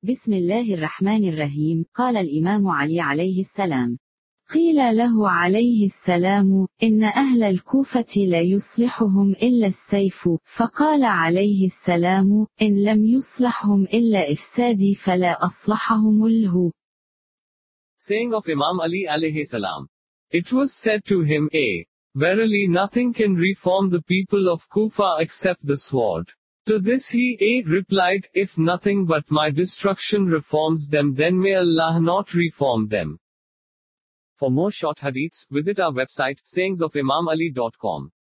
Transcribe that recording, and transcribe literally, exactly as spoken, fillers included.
بسم الله الرحمن الرحيم. قال الإمام علي عليه السلام: قيل له عليه السلام: إن أهل الكوفة لا يصلحهم إلا السيف، فقال عليه السلام: إن لم يصلحهم إلا إفسادي فلا أصلحهم الله. Saying of Imam Ali alayhi salam. It was said to him, A. Verily nothing can reform the people of Kufa except the sword. To this he, A. replied, if nothing but my destruction reforms them, then may Allah not reform them. For more short hadiths, visit our website, sayings of imam ali dot com.